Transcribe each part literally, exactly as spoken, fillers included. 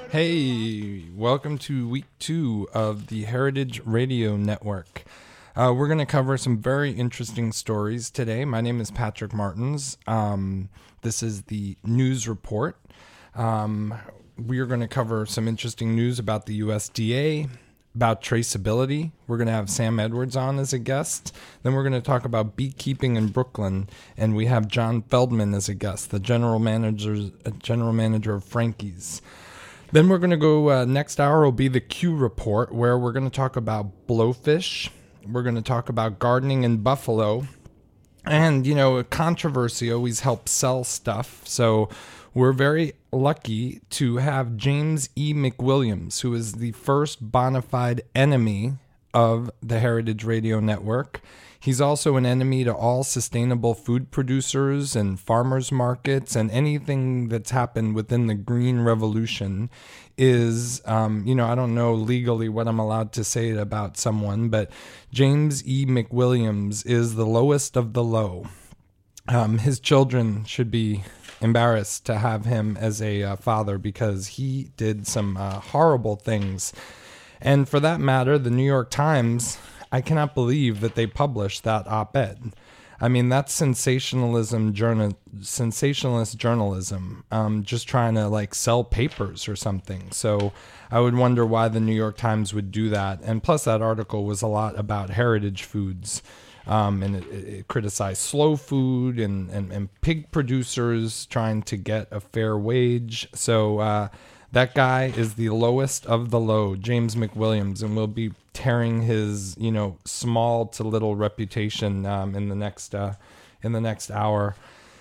Hey, welcome to week two of the Heritage Radio Network. Uh, we're going to cover some very interesting stories today. My name is Patrick Martins. Um, this is the news report. Um, we are going to cover some interesting news about the U S D A, about traceability. We're going to have Sam Edwards on as a guest. Then we're going to talk about beekeeping in Brooklyn, and we have John Feldman as a guest, the general manager, general manager of Frankie's. Then we're going to go, uh, next hour will be the Q Report, where we're going to talk about blowfish. We're going to talk about gardening in Buffalo. And, you know, controversy always helps sell stuff. So we're very lucky to have James E. McWilliams, who is the first bona fide enemy of the Heritage Radio Network. He's also an enemy to all sustainable food producers and farmers markets, and anything that's happened within the green revolution is, um, you know, I don't know legally what I'm allowed to say about someone, but James E. McWilliams is the lowest of the low. Um, his children should be embarrassed to have him as a uh, father, because he did some uh, horrible things. And for that matter, the New York Times, I cannot believe that they published that op-ed. I mean, that's sensationalism, journal, sensationalist journalism, um, just trying to like sell papers or something. So I would wonder why the New York Times would do that. And plus, that article was a lot about heritage foods, um, and it, it criticized slow food and, and, and pig producers trying to get a fair wage. So uh, that guy is the lowest of the low, James McWilliams, and we'll be tearing his, you know, small to little reputation um, in the next uh, in the next hour.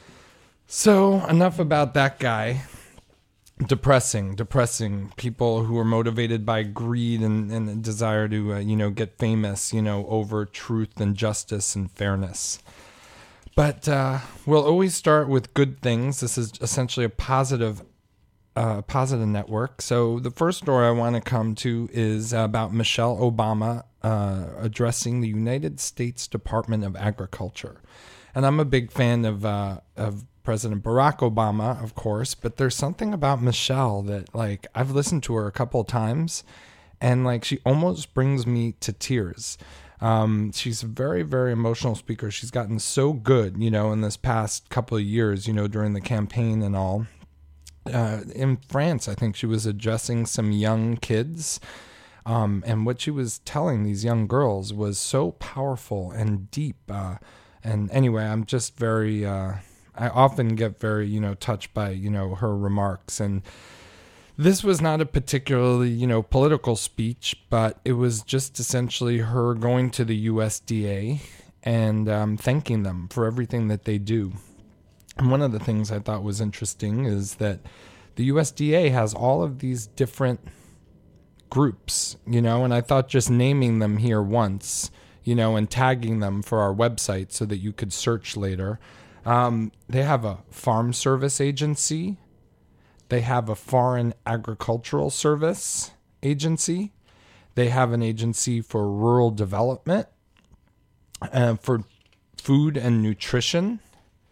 So enough about that guy. Depressing, depressing. People who are motivated by greed and, and a desire to, uh, you know, get famous, you know, over truth and justice and fairness. But uh, we'll always start with good things. This is essentially a positive Uh, positive network. So the first story I want to come to is about Michelle Obama uh, addressing the United States Department of Agriculture. And I'm a big fan of uh, of President Barack Obama, of course, but there's something about Michelle that, like, I've listened to her a couple of times, and like she almost brings me to tears. Um, she's a very, very emotional speaker. She's gotten so good, you know, in this past couple of years, you know, during the campaign and all. Uh, in France, I think she was addressing some young kids, um, and what she was telling these young girls was so powerful and deep. Uh, and anyway, I'm just very, uh, I often get very, you know, touched by, you know, her remarks. And this was not a particularly, you know, political speech, but it was just essentially her going to the U S D A and um, thanking them for everything that they do. And one of the things I thought was interesting is that the U S D A has all of these different groups, you know, and I thought just naming them here once, you know, and tagging them for our website so that you could search later. Um, they have a farm service agency. They have a foreign agricultural service agency. They have an agency for rural development, uh, for food and nutrition,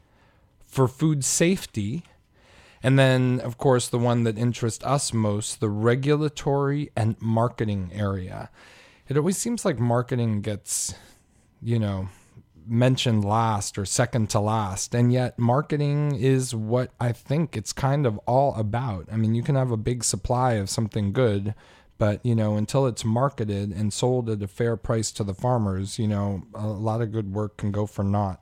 for food safety, and then, of course, the one that interests us most, the regulatory and marketing area. It always seems like marketing gets, you know, mentioned last or second to last, and yet marketing is what I think it's kind of all about. I mean, you can have a big supply of something good, but, you know, until it's marketed and sold at a fair price to the farmers, you know, a lot of good work can go for naught.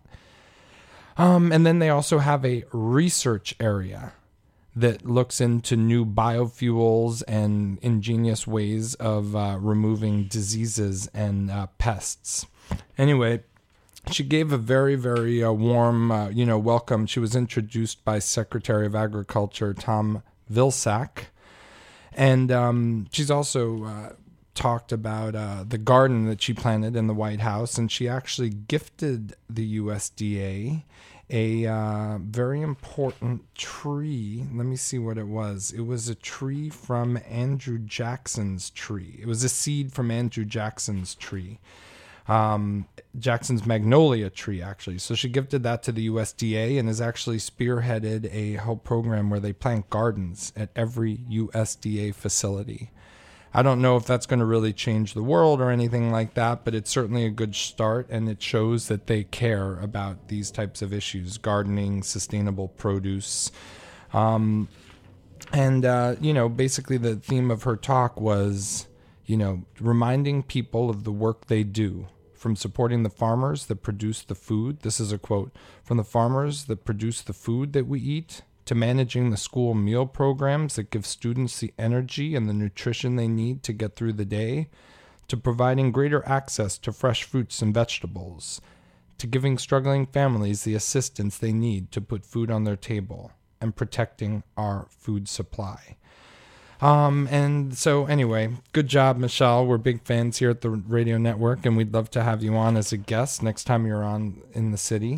Um, and then they also have a research area that looks into new biofuels and ingenious ways of uh, removing diseases and uh, pests. Anyway, she gave a very, very uh, warm, uh, you know, welcome. She was introduced by Secretary of Agriculture Tom Vilsack. And um, she's also uh, talked about uh, the garden that she planted in the White House, and she actually gifted the U S D A a uh, very important tree. Let me see what it was. It was a tree from Andrew Jackson's tree. It was a seed from Andrew Jackson's tree. Um, Jackson's Magnolia tree, actually. So she gifted that to the U S D A and has actually spearheaded a whole program where they plant gardens at every U S D A facility. I don't know if that's going to really change the world or anything like that, but it's certainly a good start, and it shows that they care about these types of issues, gardening, sustainable produce. Um, and, uh, you know, basically the theme of her talk was, you know, reminding people of the work they do, from supporting the farmers that produce the food. This is a quote from the farmers that produce the food that we eat, to managing the school meal programs that give students the energy and the nutrition they need to get through the day, to providing greater access to fresh fruits and vegetables, to giving struggling families the assistance they need to put food on their table, and protecting our food supply. Um, and so anyway, good job, Michelle. We're big fans here at the Radio Network, and we'd love to have you on as a guest next time you're on in the city.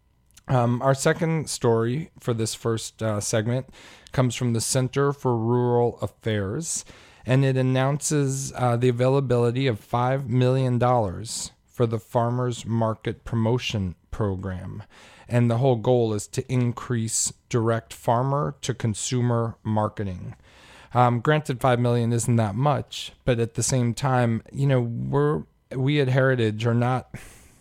Um, our second story for this first uh, segment comes from the Center for Rural Affairs, and it announces uh, the availability of five million dollars for the Farmers Market Promotion Program. And the whole goal is to increase direct farmer to consumer marketing. Um, granted, five million dollars isn't that much, but at the same time, you know, we're, we at Heritage are not,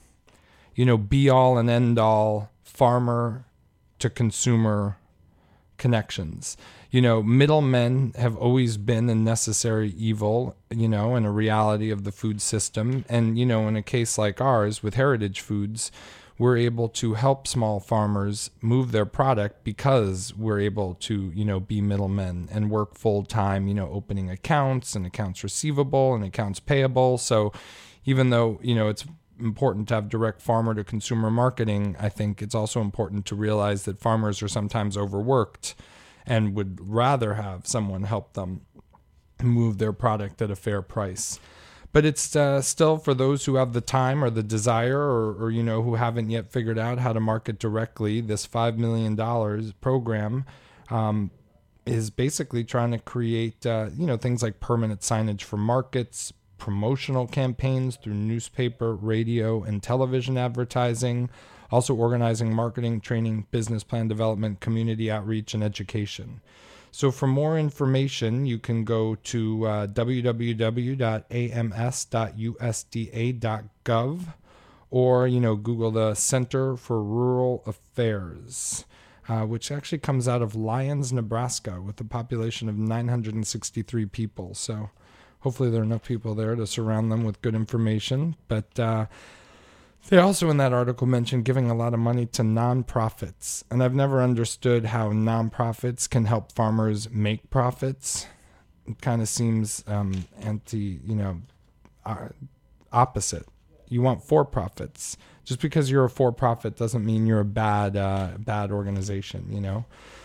you know, be all and end all farmer to consumer connections. You know, middlemen have always been a necessary evil, you know, and a reality of the food system. And, you know, in a case like ours with Heritage Foods, we're able to help small farmers move their product because we're able to, you know, be middlemen and work full time, you know, opening accounts and accounts receivable and accounts payable. So even though, you know, it's important to have direct farmer to consumer marketing, I think it's also important to realize that farmers are sometimes overworked and would rather have someone help them move their product at a fair price. But it's uh, still for those who have the time or the desire or, or, you know, who haven't yet figured out how to market directly. This five million dollars program um, is basically trying to create, uh, you know, things like permanent signage for markets, promotional campaigns through newspaper, radio, and television advertising, also organizing marketing, training, business plan development, community outreach, and education. So for more information, you can go to uh, w w w dot a m s dot u s d a dot gov or, you know, Google the Center for Rural Affairs, uh, which actually comes out of Lyons, Nebraska, with a population of nine hundred sixty-three people. So hopefully there are enough people there to surround them with good information. But uh, they also in that article mentioned giving a lot of money to nonprofits. And I've never understood how nonprofits can help farmers make profits. It kind of seems um, anti, you know, uh, opposite. You want for-profits. Just because you're a for-profit doesn't mean you're a bad, uh, bad organization, you know.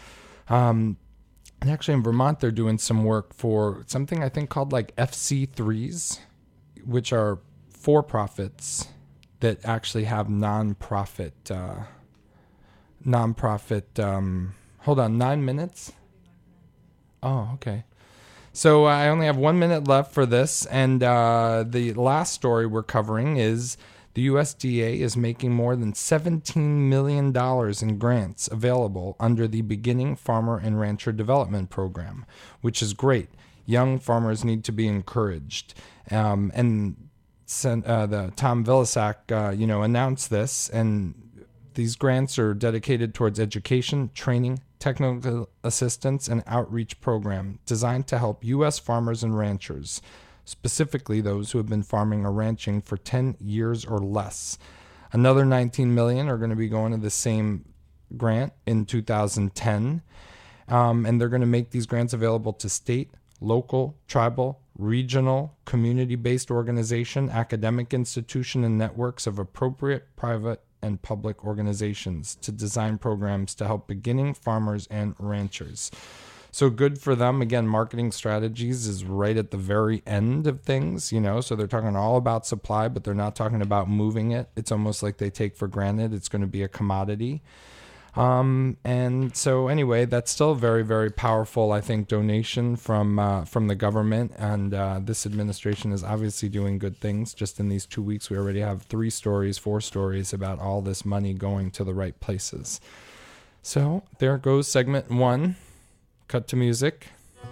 Um, And actually in Vermont, they're doing some work for something I think called like F C threes, which are for-profits that actually have non-profit, uh, non-profit, um, hold on, nine minutes? Oh, okay. So I only have one minute left for this. And uh, the last story we're covering is the U S D A is making more than seventeen million dollars in grants available under the Beginning Farmer and Rancher Development Program, which is great. Young farmers need to be encouraged. Um, and uh, the Tom Vilsack, uh, you know, announced this, and these grants are dedicated towards education, training, technical assistance, and outreach program designed to help U S farmers and ranchers, specifically those who have been farming or ranching for ten years or less. Another nineteen million dollars are going to be going to the same grant in two thousand ten, um, and they're going to make these grants available to state, local, tribal, regional, community-based organization, academic institution, and networks of appropriate private and public organizations to design programs to help beginning farmers and ranchers. So good for them. Again, marketing strategies is right at the very end of things, you know, so they're talking all about supply, but they're not talking about moving it. It's almost like they take for granted it's going to be a commodity. Um, and so anyway, that's still a very, very powerful, I think, donation from uh, from the government. And uh, this administration is obviously doing good things. Just in these two weeks, we already have three stories, four stories about all this money going to the right places. So there goes segment one. Cut to music.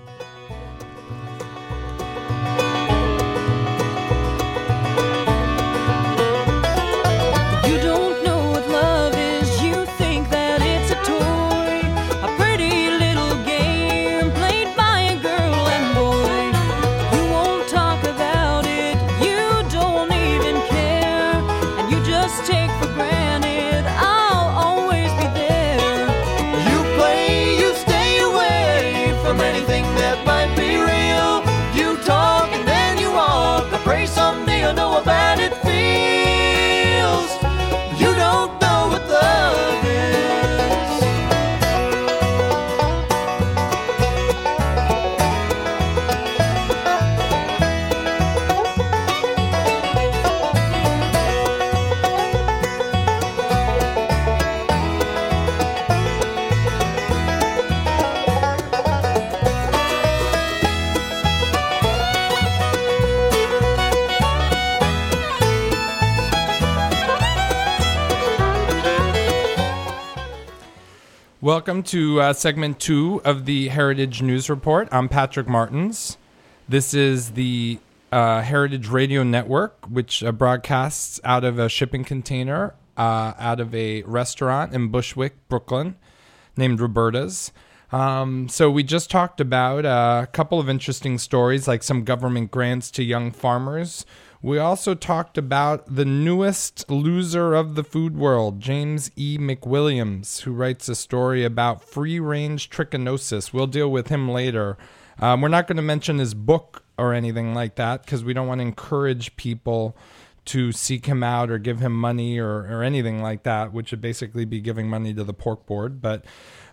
Welcome to uh, segment two of the Heritage News Report. I'm Patrick Martins. This is the uh, Heritage Radio Network, which uh, broadcasts out of a shipping container uh, out of a restaurant in Bushwick, Brooklyn, named Roberta's. Um, so we just talked about uh, a couple of interesting stories, like some government grants to young farmers. We also talked about the newest loser of the food world, James E. McWilliams, who writes a story about free-range trichinosis. We'll deal with him later. Um, we're not going to mention his book or anything like that because we don't want to encourage people to seek him out or give him money or, or anything like that, which would basically be giving money to the pork board. But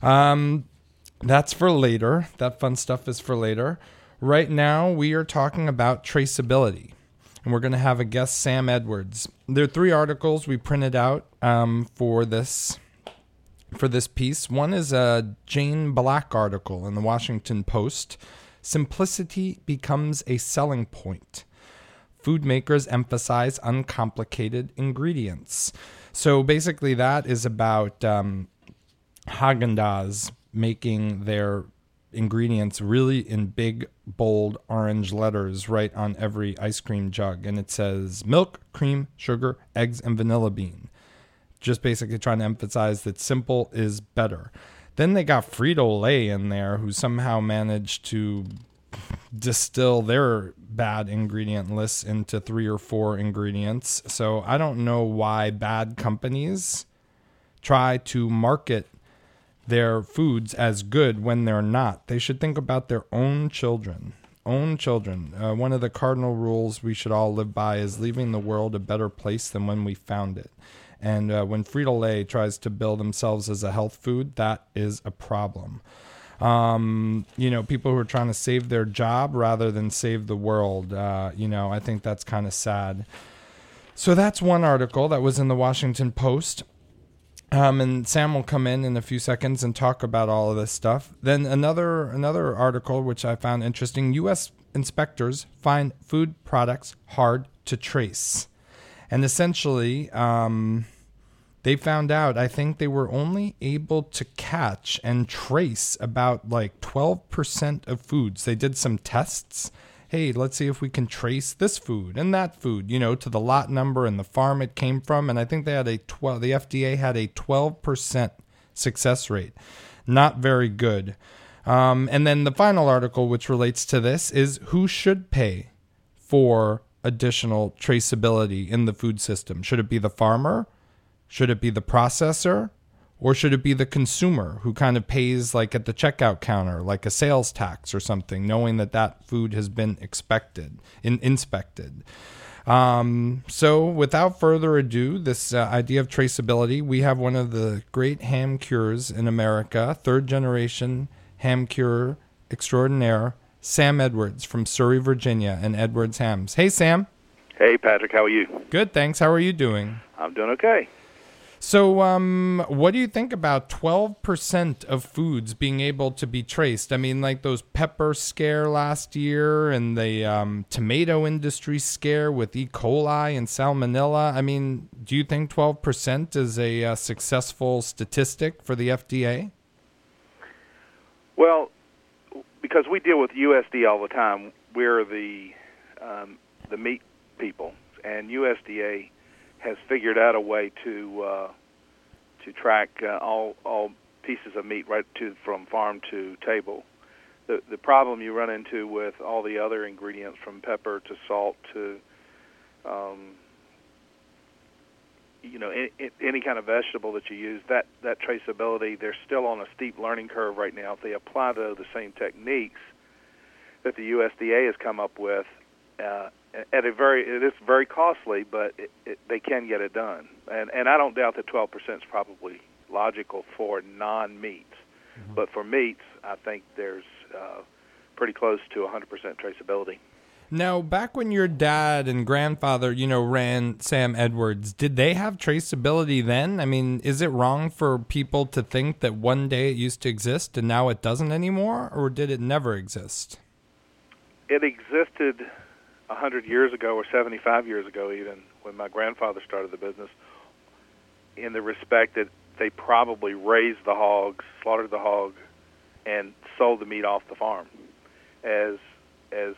um, that's for later. That fun stuff is for later. Right now, we are talking about traceability. And we're going to have a guest, Sam Edwards. There are three articles we printed out um, for this for this piece. One is a Jane Black article in the Washington Post. Simplicity becomes a selling point. Food makers emphasize uncomplicated ingredients. So basically that is about um, Haagen-Dazs making their ingredients really in big, bold orange letters right on every ice cream jug. And it says milk, cream, sugar, eggs, and vanilla bean. Just basically trying to emphasize that simple is better. Then they got Frito-Lay in there, who somehow managed to distill their bad ingredient lists into three or four ingredients. So I don't know why bad companies try to market their foods as good when they're not. They should think about their own children. Own children. Uh, one of the cardinal rules we should all live by is leaving the world a better place than when we found it. And uh, when Frito-Lay tries to bill themselves as a health food, that is a problem. Um, you know, people who are trying to save their job rather than save the world, uh, you know, I think that's kind of sad. So that's one article that was in the Washington Post. Um, and Sam will come in in a few seconds and talk about all of this stuff. Then another another article, which I found interesting, U S inspectors find food products hard to trace. And essentially, um, they found out, I think they were only able to catch and trace about like twelve percent of foods. They did some tests. Hey, let's see if we can trace this food and that food, you know, to the lot number and the farm it came from. And I think they had a twelve, the F D A had a twelve percent success rate. Not very good. Um, and then the final article, which relates to this, is who should pay for additional traceability in the food system? Should it be the farmer? Should it be the processor? Or should it be the consumer who kind of pays like at the checkout counter, like a sales tax or something, knowing that that food has been expected, in, inspected? Um, so without further ado, this uh, idea of traceability, we have one of the great ham cures in America, third generation ham cure extraordinaire, Sam Edwards from Surrey, Virginia, and Edwards Hams. Hey, Sam. Hey, Patrick. How are you? Good, thanks. How are you doing? I'm doing okay. So, um, what do you think about twelve percent of foods being able to be traced? I mean, like those pepper scare last year and the um, tomato industry scare with E. coli and salmonella. I mean, do you think twelve percent is a uh, successful statistic for the F D A? Well, because we deal with U S D A all the time, we're the um, the meat people, and U S D A has figured out a way to uh, to track uh, all all pieces of meat right to from farm to table. The the problem you run into with all the other ingredients, from pepper to salt to um, you know any, any kind of vegetable that you use, that that traceability, they're still on a steep learning curve right now. If they apply to the same techniques that the U S D A has come up with, uh, at a very, it is very costly, but it, it, they can get it done. And and I don't doubt that twelve percent is probably logical for non-meats. Mm-hmm. But for meats, I think there's uh, pretty close to one hundred percent traceability. Now, back when your dad and grandfather, you know, ran Sam Edwards, did they have traceability then? I mean, is it wrong for people to think that one day it used to exist and now it doesn't anymore, or did it never exist? It existed one hundred years ago, or seventy-five years ago even, when my grandfather started the business, in the respect that they probably raised the hogs, slaughtered the hog, and sold the meat off the farm. As as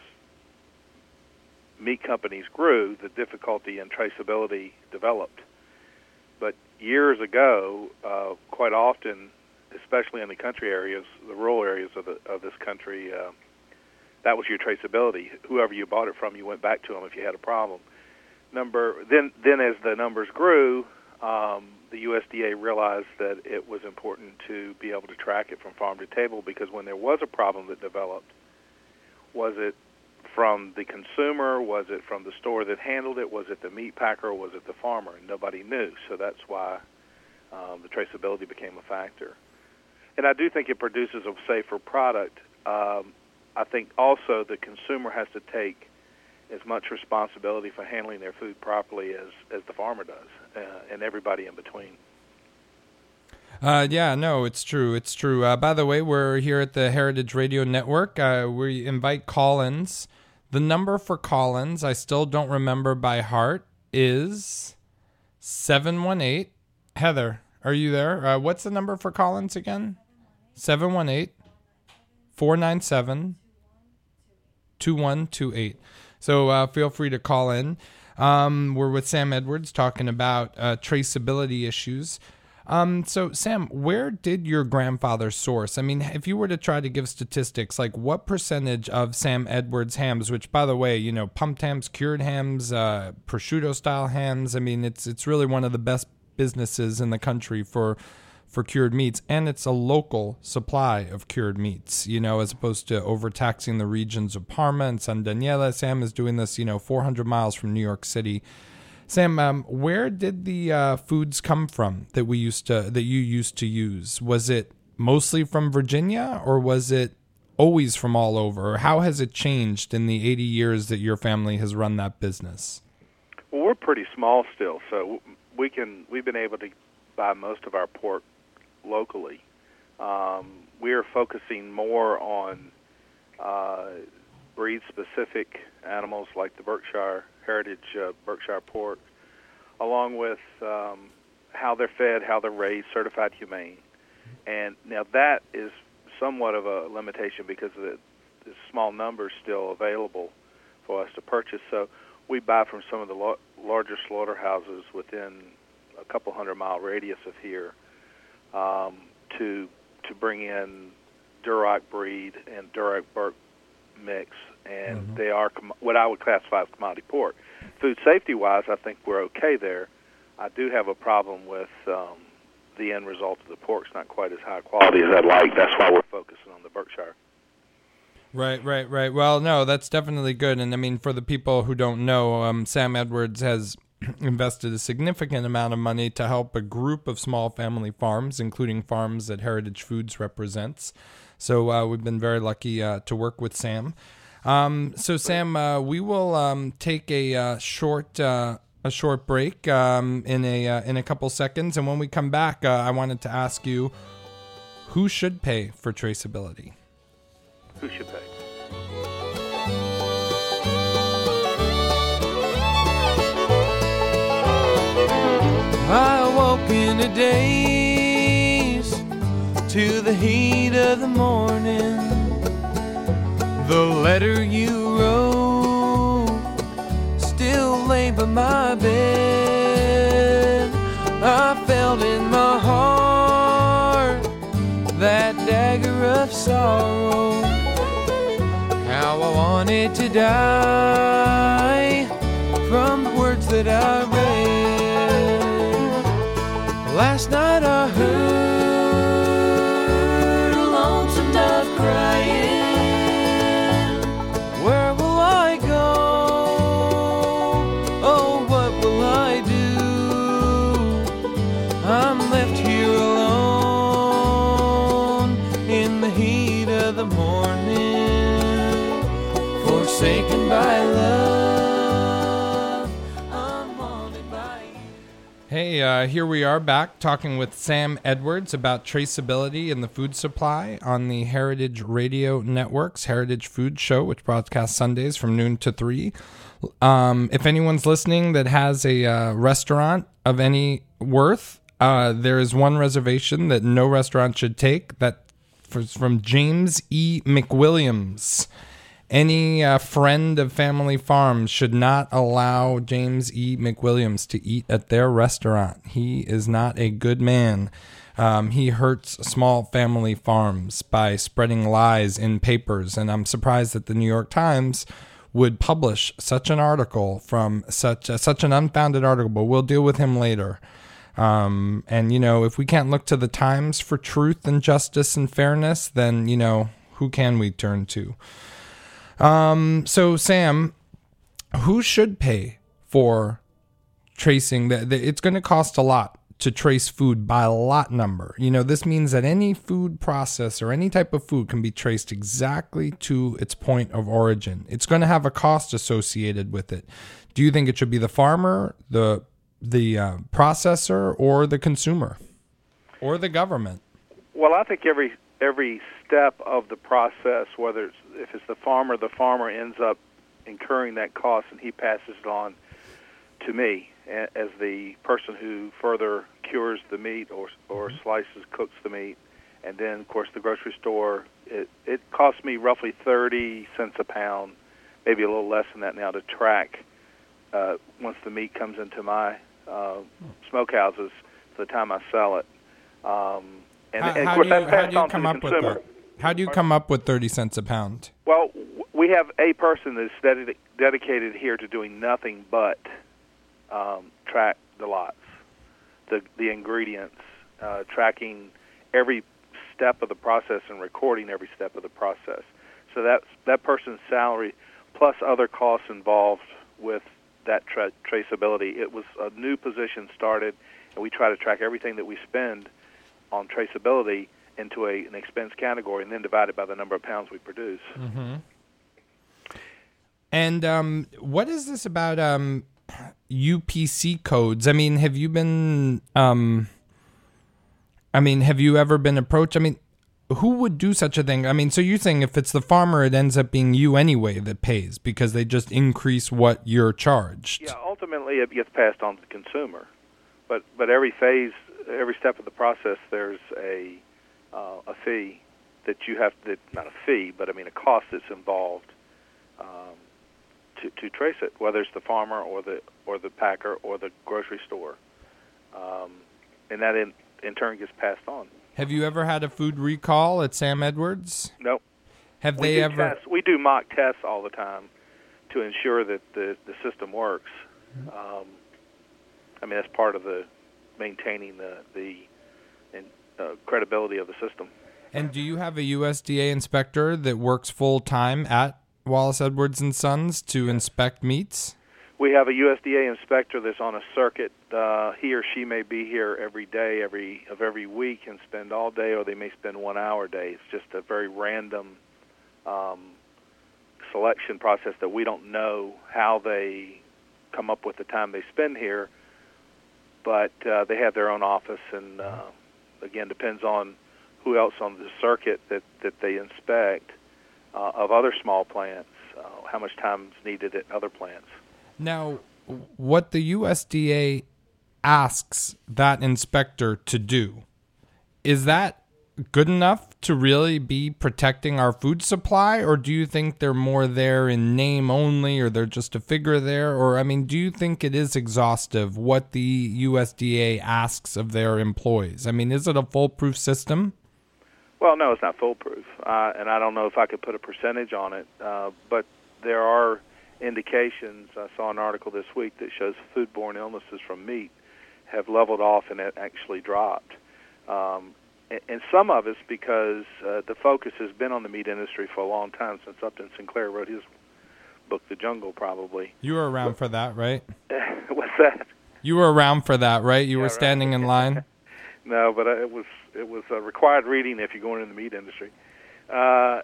meat companies grew, the difficulty in traceability developed. But years ago, uh, quite often, especially in the country areas, the rural areas of the, of this country, uh, that was your traceability. Whoever you bought it from, you went back to them if you had a problem. Number then, then as the numbers grew, um, the U S D A realized that it was important to be able to track it from farm to table, because when there was a problem that developed, was it from the consumer, was it from the store that handled it, was it the meat packer, or was it the farmer? And nobody knew, so that's why um, the traceability became a factor. And I do think it produces a safer product. Um, I think also the consumer has to take as much responsibility for handling their food properly as, as the farmer does, uh, and everybody in between. Uh, yeah, no, it's true. It's true. Uh, by the way, we're here at the Heritage Radio Network. Uh, we invite call-ins. The number for call-ins, I still don't remember by heart, is seven one eight. Heather, are you there? Uh, what's the number for call-ins again? seven one eight, four nine seven, two one two eight. So uh, feel free to call in. Um, we're with Sam Edwards talking about uh, traceability issues. Um, so, Sam, where did your grandfather source? I mean, if you were to try to give statistics, like what percentage of Sam Edwards hams, which, by the way, you know, pumped hams, cured hams, uh, prosciutto-style hams, I mean, it's it's really one of the best businesses in the country for for cured meats, and it's a local supply of cured meats, you know, as opposed to overtaxing the regions of Parma and San Daniele. Sam is doing this, you know, four hundred miles from New York City. Sam, um, where did the uh, foods come from that we used to that you used to use? Was it mostly from Virginia, or was it always from all over? Or how has it changed in the eighty years that your family has run that business? Well, we're pretty small still, so we can we've been able to buy most of our pork locally. Um, we are focusing more on uh, breed-specific animals like the Berkshire Heritage uh, Berkshire pork, along with um, how they're fed, how they're raised, certified humane. And now that is somewhat of a limitation because of the, the small numbers still available for us to purchase. So we buy from some of the lo- larger slaughterhouses within a couple hundred mile radius of here um, to to bring in Duroc breed and Duroc Burke mix, and mm-hmm. they are com- what I would classify as commodity pork. Food safety-wise, I think we're okay there. I do have a problem with um, the end result of the pork's not quite as high quality as I'd like. That's why we're focusing on the Berkshire. Right, right, right. Well, no, that's definitely good. And I mean, for the people who don't know, um, Sam Edwards has invested a significant amount of money to help a group of small family farms, including farms that Heritage Foods represents. So uh, we've been very lucky uh, to work with Sam. Um, so, Sam, uh, we will um, take a uh, short uh, a short break um, in a uh, in a couple seconds, and when we come back, uh, I wanted to ask you, who should pay for traceability? Who should pay? I woke in a daze to the heat of the morning. The letter you wrote still lay by my bed. I felt in my heart that dagger of sorrow. How I wanted to die from the words that I read. Last night I heard a lonesome dove crying. Where will I go? Oh, what will I do? I'm left here alone in the heat of the morning, forsaken by love, unwanted by you. Hey, uh, here we are back talking with Sam Edwards about traceability in the food supply on the Heritage Radio Network's Heritage Food Show, which broadcasts Sundays from noon to three. Um, if anyone's listening that has a uh, restaurant of any worth, uh, there is one reservation that no restaurant should take. That was from James E. McWilliams. Any uh, friend of family farms should not allow James E. McWilliams to eat at their restaurant. He is not a good man. Um, he hurts small family farms by spreading lies in papers, and I'm surprised that the New York Times would publish such an article from such a, such an unfounded article, but we'll deal with him later. Um, and, you know, if we can't look to the Times for truth and justice and fairness, then, you know, who can we turn to? Um, so Sam, who should pay for tracing that? It's going to cost a lot to trace food by lot number. You know, this means that any food process or any type of food can be traced exactly to its point of origin. It's going to have a cost associated with it. Do you think it should be the farmer, the, the uh, processor, or the consumer, or the government? Well, I think every every step of the process, whether it's, if it's the farmer, the farmer ends up incurring that cost, and he passes it on to me as the person who further cures the meat or or mm-hmm. slices, cooks the meat. And then, of course, the grocery store, it, it costs me roughly thirty cents a pound, maybe a little less than that now, to track uh, once the meat comes into my uh, smokehouses to the time I sell it. Um, and, how, and, of how course, do you, that's how passed do you on to come the up with consumer. that? How do you come up with thirty cents a pound? Well, we have a person that's dedi- dedicated here to doing nothing but um, track the lots, the the ingredients, uh, tracking every step of the process and recording every step of the process. So that's that person's salary plus other costs involved with that tra- traceability. It was a new position started, and we try to track everything that we spend on traceability into a, an expense category and then divide it by the number of pounds we produce. Mm-hmm. And um, what is this about um, U P C codes? I mean, have you been, um, I mean, have you ever been approached? I mean, who would do such a thing? I mean, so you're saying if it's the farmer, it ends up being you anyway that pays because they just increase what you're charged. Yeah, ultimately it gets passed on to the consumer. But but every phase, every step of the process, there's a uh, a fee that you have, that not a fee, but I mean a cost that's involved um, to to trace it, whether it's the farmer or the or the packer or the grocery store, um, and that in in turn gets passed on. Have you ever had a food recall at Sam Edwards? Nope. Have we they do ever? Tests. We do mock tests all the time to ensure that the the system works. Um, I mean, that's part of the maintaining the the and, uh, credibility of the system. And do you have a U S D A inspector that works full time at Wallace Edwards and Sons to inspect meats? We have a U S D A inspector that's on a circuit. Uh, he or she may be here every day, every of every week, and spend all day, or they may spend one hour a day. It's just a very random um, selection process that we don't know how they come up with the time they spend here, but uh, they have their own office, and uh, again, depends on who else on the circuit that, that they inspect uh, of other small plants, uh, how much time is needed at other plants. Now, what the U S D A asks that inspector to do, is that good enough to really be protecting our food supply, or do you think they're more there in name only, or they're just a figure there? Or, I mean, do you think it is exhaustive what the U S D A asks of their employees? I mean, is it a foolproof system? Well, no, it's not foolproof, uh, and I don't know if I could put a percentage on it, uh, but there are indications. I saw an article this week that shows foodborne illnesses from meat have leveled off and it actually dropped. Um, and some of it's because uh, the focus has been on the meat industry for a long time, since Upton Sinclair wrote his book, The Jungle, probably. You were around for that, right? What's that? You were around for that, right? You yeah, were standing right. in line? No, but it was it was uh, required reading if you're going in the meat industry. Uh,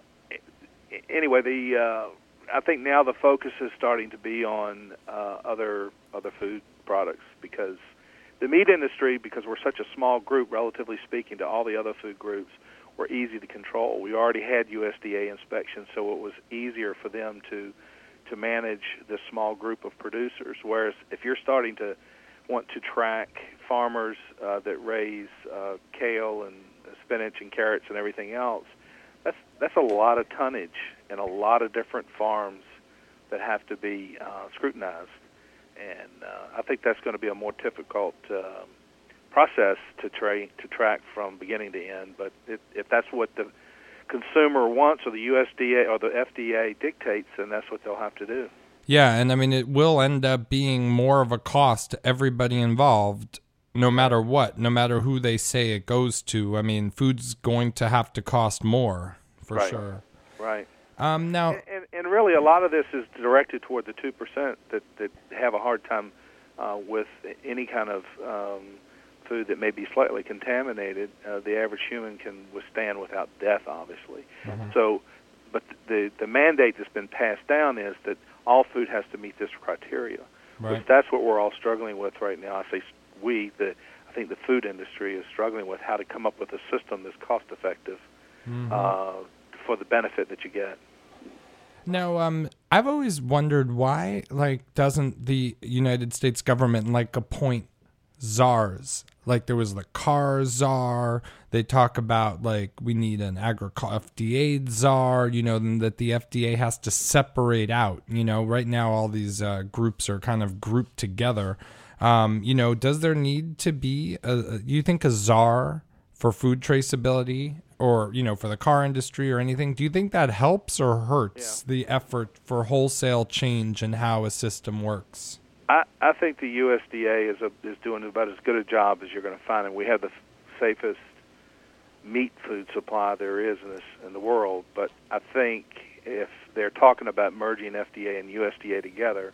anyway, the uh, I think now the focus is starting to be on uh, other other food products, because the meat industry, because we're such a small group, relatively speaking, to all the other food groups, were easy to control. We already had U S D A inspections, so it was easier for them to to manage this small group of producers. Whereas if you're starting to want to track farmers uh, that raise uh, kale and spinach and carrots and everything else, that's that's a lot of tonnage and a lot of different farms that have to be uh, scrutinized. And uh, I think that's going to be a more difficult um, process to, tra- to track from beginning to end. But if, if that's what the consumer wants, or the U S D A or the F D A dictates, then that's what they'll have to do. Yeah, and I mean, it will end up being more of a cost to everybody involved, no matter what, no matter who they say it goes to. I mean, food's going to have to cost more, for right. sure. Right. Um, now, and, and, and really, a lot of this is directed toward the two percent that, that have a hard time uh, with any kind of um, food that may be slightly contaminated. Uh, the average human can withstand without death, obviously. Mm-hmm. So, but the the mandate that's been passed down is that all food has to meet this criteria. Right. Which that's what we're all struggling with right now. I say we, the I think the food industry is struggling with how to come up with a system that's cost effective mm-hmm. uh, for the benefit that you get. Now, um, I've always wondered why, like, doesn't the United States government like appoint czars? Like, there was the car czar. They talk about, like, we need an agriculture F D A czar, you know, and that the F D A has to separate out. You know, right now all these uh, groups are kind of grouped together. Um, you know, does there need to be, a, you think, a czar for food traceability, or, you know, for the car industry or anything? Do you think that helps or hurts yeah. the effort for wholesale change in how a system works? I, I think the U S D A is a, is doing about as good a job as you're going to find, and we have the safest meat food supply there is in this in the world. But I think if they're talking about merging F D A and U S D A together,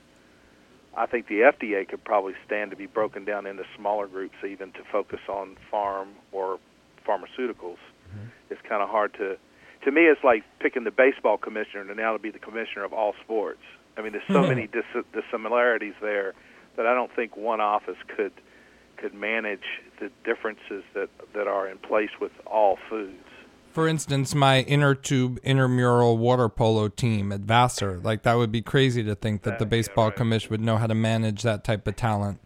I think the F D A could probably stand to be broken down into smaller groups, even to focus on farm or pharmaceuticals. Mm-hmm. It's kind of hard to. To me, it's like picking the baseball commissioner to now to be the commissioner of all sports. I mean, there's so mm-hmm. many dis- dissimilarities there that I don't think one office could could manage the differences that, that are in place with all foods. For instance, my inner tube intramural water polo team at Vassar, like, that would be crazy to think that the baseball yeah, right. commission would know how to manage that type of talent.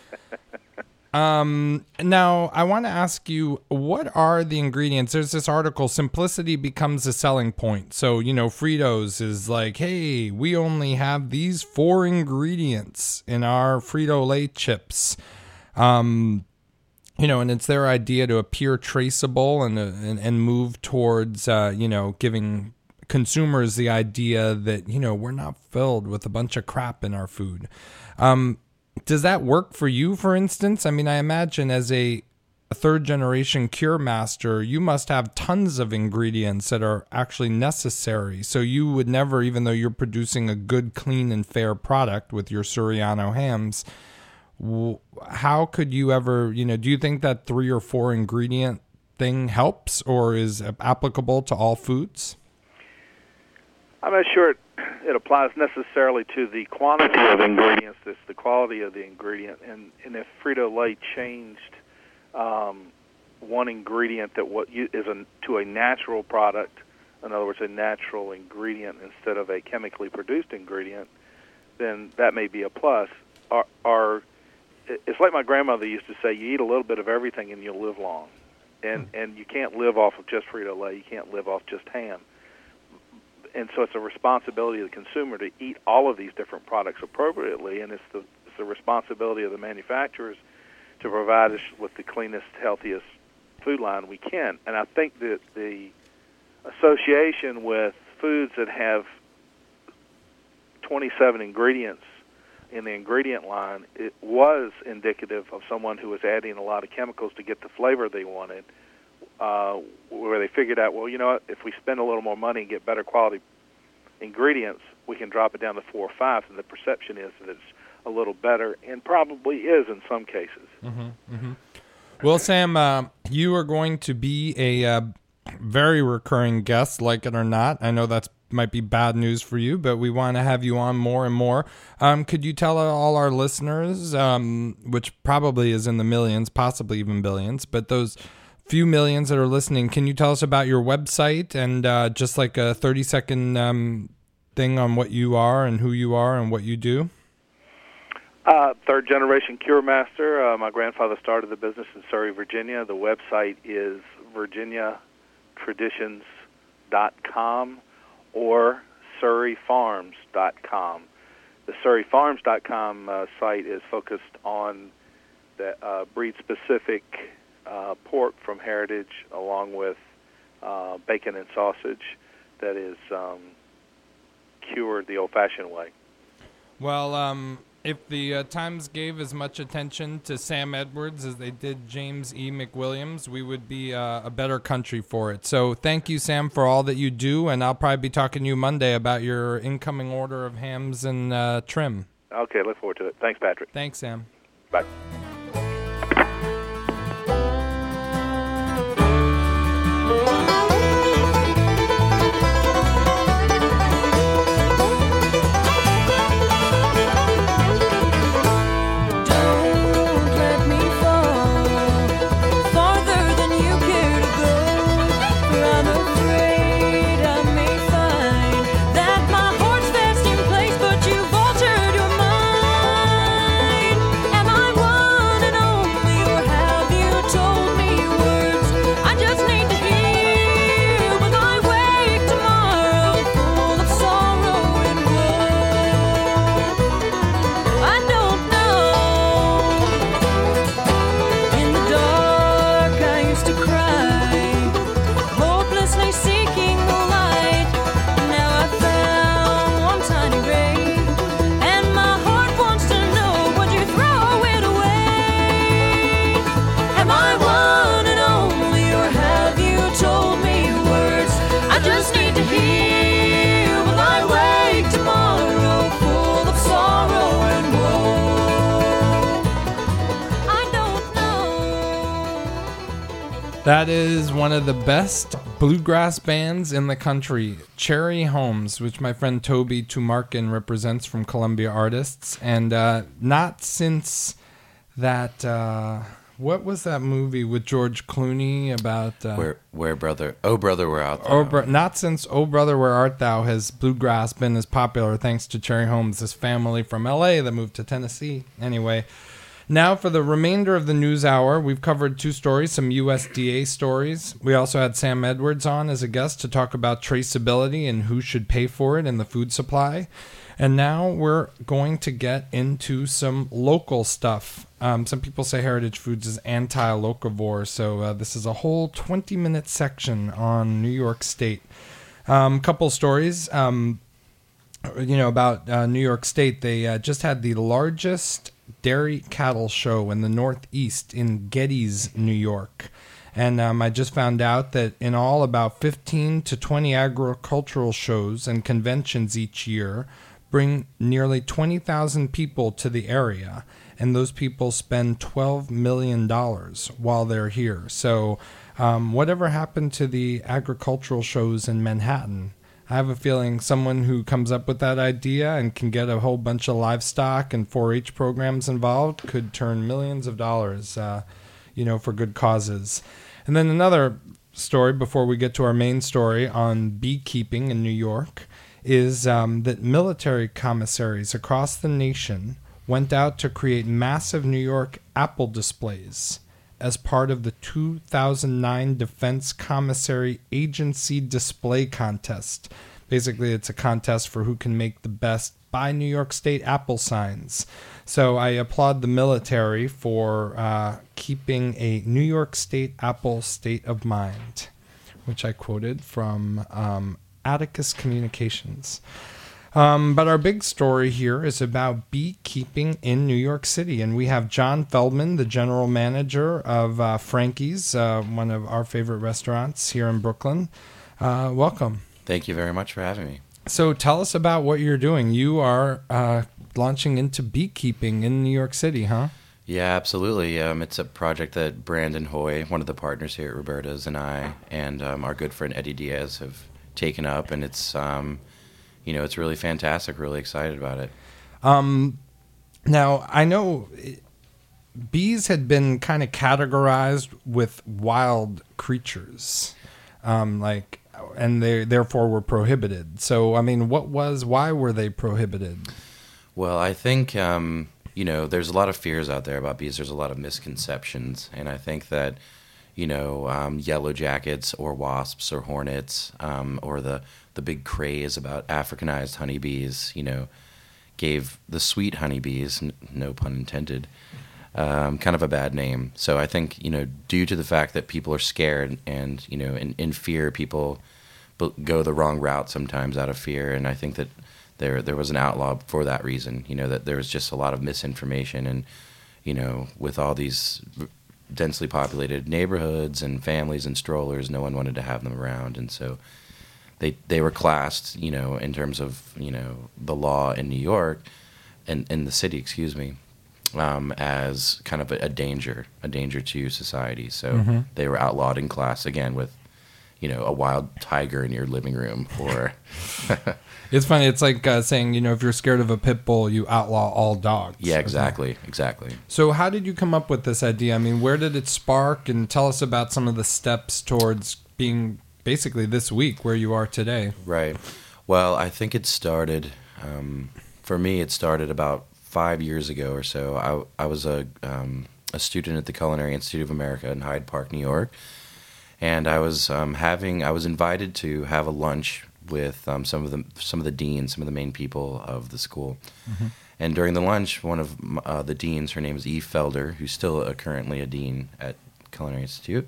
Um, now, I want to ask you, what are the ingredients? There's this article, Simplicity Becomes a Selling Point. So, you know, Fritos is like, hey, we only have these four ingredients in our Frito-Lay chips. Um, you know, and it's their idea to appear traceable and, uh, and, and move towards, uh, you know, giving consumers the idea that, you know, we're not filled with a bunch of crap in our food. Um, Does that work for you, for instance? I mean, I imagine as a, a third-generation cure master, you must have tons of ingredients that are actually necessary. So you would never, even though you're producing a good, clean, and fair product with your Suriano hams, w- how could you ever, you know, do you think that three or four ingredient thing helps or is applicable to all foods? I'm not sure it it applies necessarily to the quantity of ingredients. It's the quality of the ingredient. And, and if Frito-Lay changed um, one ingredient that what you, is a, to a natural product, in other words, a natural ingredient instead of a chemically produced ingredient, then that may be a plus. Our, our, it's like my grandmother used to say, you eat a little bit of everything and you'll live long. And, and you can't live off of just Frito-Lay. You can't live off just ham. And so it's a responsibility of the consumer to eat all of these different products appropriately, and it's the, it's the responsibility of the manufacturers to provide us with the cleanest, healthiest food line we can. And I think that the association with foods that have twenty-seven ingredients in the ingredient line, it was indicative of someone who was adding a lot of chemicals to get the flavor they wanted, uh, where they figured out, well, you know what, if we spend a little more money and get better quality ingredients, we can drop it down to four or five, and the perception is that it's a little better, and probably is in some cases. Mm-hmm, mm-hmm. Well, Sam, uh, you are going to be a uh, very recurring guest, like it or not. I know that's might be bad news for you, but we want to have you on more and more. Um, could you tell all our listeners, um, which probably is in the millions, possibly even billions, but those few millions that are listening, can you tell us about your website and uh, just like a thirty second um, thing on what you are and who you are and what you do? Uh, third generation Cure Master. Uh, my grandfather started the business in Surrey, Virginia. The website is virginia traditions dot com or surrey farms dot com. The surrey farms dot com uh, site is focused on the uh, breed-specific uh, pork from Heritage, along with uh, bacon and sausage that is um, cured the old-fashioned way. Well, um, if the uh, Times gave as much attention to Sam Edwards as they did James E. McWilliams, we would be uh, a better country for it. So thank you, Sam, for all that you do, and I'll probably be talking to you Monday about your incoming order of hams and uh, trim. Okay, look forward to it. Thanks, Patrick. Thanks, Sam. Bye. That is one of the best bluegrass bands in the country, Cherry Holmes, which my friend Toby Tumarkin represents from Columbia Artists. And uh, not since that, uh, what was that movie with George Clooney about... Uh, where, where brother, oh brother, where art thou? Oh, bro, not since Oh Brother, Where Art Thou has bluegrass been as popular thanks to Cherry Holmes, this family from L A that moved to Tennessee. Anyway... Now, for the remainder of the news hour, we've covered two stories, some U S D A stories. We also had Sam Edwards on as a guest to talk about traceability and who should pay for it in the food supply. And now we're going to get into some local stuff. Um, some people say Heritage Foods is anti-locavore, so uh, this is a whole twenty-minute section on New York State. A um, couple stories. Um, you know, about uh, New York State. They uh, just had the largest dairy cattle show in the Northeast in Gettys, New York. And um, I just found out that in all about fifteen to twenty agricultural shows and conventions each year bring nearly twenty thousand people to the area. And those people spend twelve million dollars while they're here. So um, whatever happened to the agricultural shows in Manhattan? I have a feeling someone who comes up with that idea and can get a whole bunch of livestock and four H programs involved could turn millions of dollars, uh, you know, for good causes. And then another story before we get to our main story on beekeeping in New York is um, that military commissaries across the nation went out to create massive New York apple displays as part of the two thousand nine Defense Commissary Agency Display Contest. Basically, it's a contest for who can make the best Buy New York State apple signs. So I applaud the military for uh, keeping a New York State apple state of mind, which I quoted from um, Atticus Communications. Um, but our big story here is about beekeeping in New York City. And we have John Feldman, the general manager of uh, Frankie's, uh, one of our favorite restaurants here in Brooklyn. Uh, welcome. Thank you very much for having me. So tell us about what you're doing. You are uh, launching into beekeeping in New York City, huh? Yeah, absolutely. Um, it's a project that Brandon Hoy, one of the partners here at Roberta's, and I, and um, our good friend Eddie Diaz have taken up. And it's... Um, You know, it's really fantastic. Really excited about it. Um, now, I know bees had been kind of categorized with wild creatures, um, like, and they therefore were prohibited. So, I mean, what was, why were they prohibited? Well, I think, um, you know, there's a lot of fears out there about bees. There's a lot of misconceptions. And I think that, you know, um, yellow jackets or wasps or hornets um, or the... the big craze about Africanized honeybees, you know, gave the sweet honeybees, n- no pun intended, um, kind of a bad name. So I think, you know, due to the fact that people are scared and, you know, in, in fear, people b- go the wrong route sometimes out of fear. And I think that there there was an outlaw for that reason, you know, that there was just a lot of misinformation. And, you know, with all these densely populated neighborhoods and families and strollers, no one wanted to have them around. And so... They they were classed, you know, in terms of, you know, the law in New York, and in the city, excuse me, um, as kind of a, a danger, a danger to society. So mm-hmm. they were outlawed in class again with, you know, a wild tiger in your living room. Or it's funny. It's like uh, saying, you know, if you're scared of a pit bull, you outlaw all dogs. Yeah, exactly, exactly. So how did you come up with this idea? I mean, where did it spark? And tell us about some of the steps towards being basically this week where you are today. Right. Well, I think it started, um, for me, it started about five years ago or so. I, I was a, um, a student at the Culinary Institute of America in Hyde Park, New York. And I was um, having, I was invited to have a lunch with um, some of the some of the deans, some of the main people of the school. Mm-hmm. And during the lunch, one of uh, the deans, her name is Eve Felder, who's still a, currently a dean at Culinary Institute,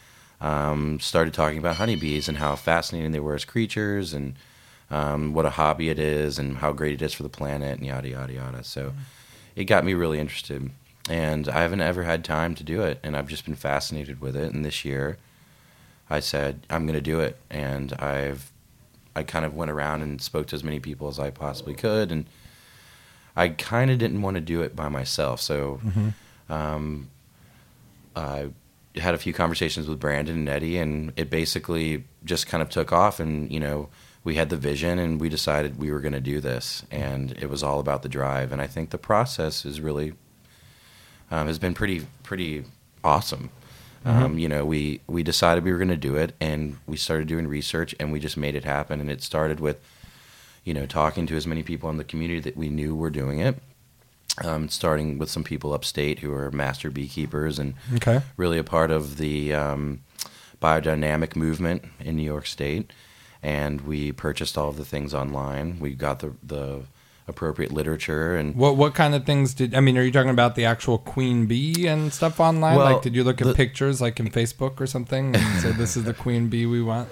Um, started talking about honeybees and how fascinating they were as creatures and um, what a hobby it is and how great it is for the planet and yada, yada, yada. So mm-hmm. it got me really interested. And I haven't ever had time to do it, and I've just been fascinated with it. And this year I said, I'm going to do it. And I've I kind of went around and spoke to as many people as I possibly could. And I kind of didn't want to do it by myself. So mm-hmm. um, I... had a few conversations with Brandon and Eddie, and it basically just kind of took off. And, you know, we had the vision and we decided we were going to do this, and it was all about the drive. And I think the process is really, um, has been pretty, pretty awesome. Mm-hmm. Um, you know, we, we decided we were going to do it, and we started doing research, and we just made it happen. And it started with, you know, talking to as many people in the community that we knew were doing it. Um, starting with some people upstate who are master beekeepers and okay. really a part of the um, biodynamic movement in New York State. And we purchased all of the things online. We got the the appropriate literature. And what what kind of things did, I mean, are you talking about the actual queen bee and stuff online? Well, like, did you look at the, pictures like in Facebook or something and say, this is the queen bee we want?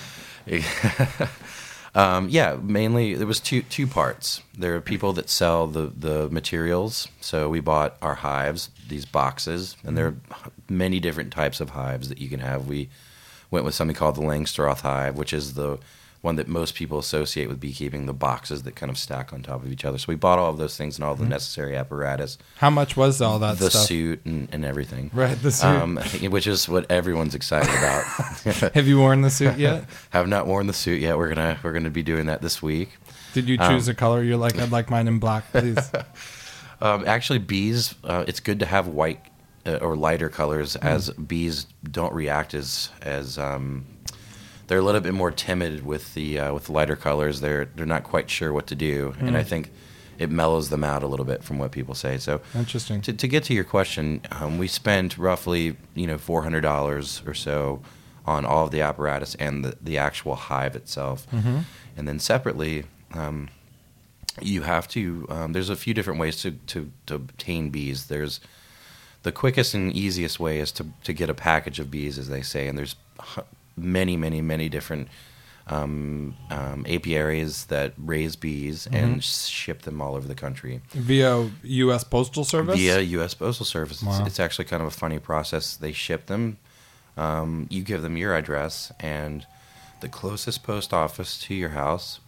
Um, yeah, mainly there was two two parts. There are people that sell the, the materials. So we bought our hives, these boxes, and there are many different types of hives that you can have. We went with something called the Langstroth hive, which is the one that most people associate with beekeeping, the boxes that kind of stack on top of each other. So we bought all of those things and all the mm-hmm. necessary apparatus. How much was all that the stuff? The suit and, and everything. Right, the suit. Um, which is what everyone's excited about. Have you worn the suit yet? Have not worn the suit yet. We're gonna we're gonna be doing that this week. Did you choose um, a color? You're like, I'd like mine in black, please. um, actually, bees, uh, it's good to have white uh, or lighter colors mm. as bees don't react as as um, they're a little bit more timid with the uh, with lighter colors. They're they're not quite sure what to do, mm. and I think it mellows them out a little bit from what people say. So interesting. To, to get to your question, um, we spent roughly you know four hundred dollars or so on all of the apparatus and the, the actual hive itself, mm-hmm. and then separately, um, you have to. Um, there's a few different ways to, to, to obtain bees. There's the quickest and easiest way is to to get a package of bees, as they say, and there's many, many, many different um, um, apiaries that raise bees mm-hmm. and ship them all over the country. Via U S Postal Service? Via U S Postal Service. Wow. It's, it's actually kind of a funny process. They ship them. Um, you give them your address, and the closest post office to your house,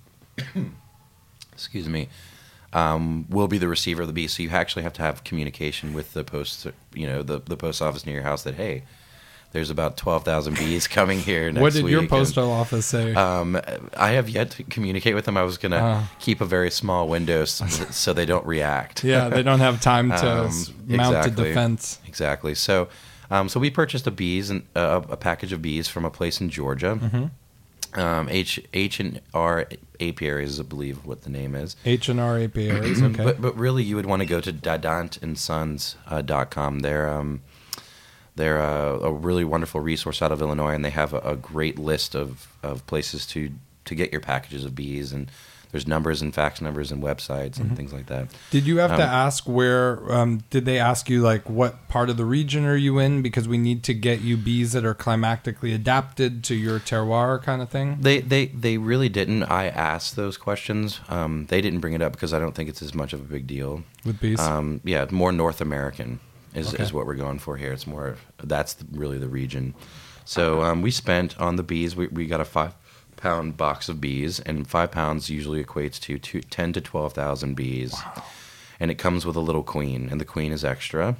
excuse me, um, will be the receiver of the bee. So you actually have to have communication with the post, you know, the, the post office near your house that, hey, there's about twelve thousand bees coming here next week. What did your and, postal office say? Um, I have yet to communicate with them. I was going to uh, keep a very small window so, so they don't react. Yeah, they don't have time to um, mount exactly, a defense. Exactly. So um, so we purchased a bees and uh, a package of bees from a place in Georgia. Mm-hmm. Um, H H and R apiaries is, I believe, what the name is. H and R apiaries, okay. But but really, you would want to go to dadant and sons dot com. They're um, they're a, a really wonderful resource out of Illinois, and they have a, a great list of, of places to, to get your packages of bees. And there's numbers and fax numbers and websites and mm-hmm. things like that. Did you have um, to ask where, um, did they ask you like what part of the region are you in? Because we need to get you bees that are climatically adapted to your terroir kind of thing? They they, they really didn't. I asked those questions. Um, they didn't bring it up because I don't think it's as much of a big deal. With bees? Um, yeah, more North American is, okay. is what we're going for here. It's more, that's the, really the region. So um, we spent on the bees, we, we got a five pound box of bees, and five pounds usually equates to two, ten to twelve thousand bees. Wow. And it comes with a little queen, and the queen is extra,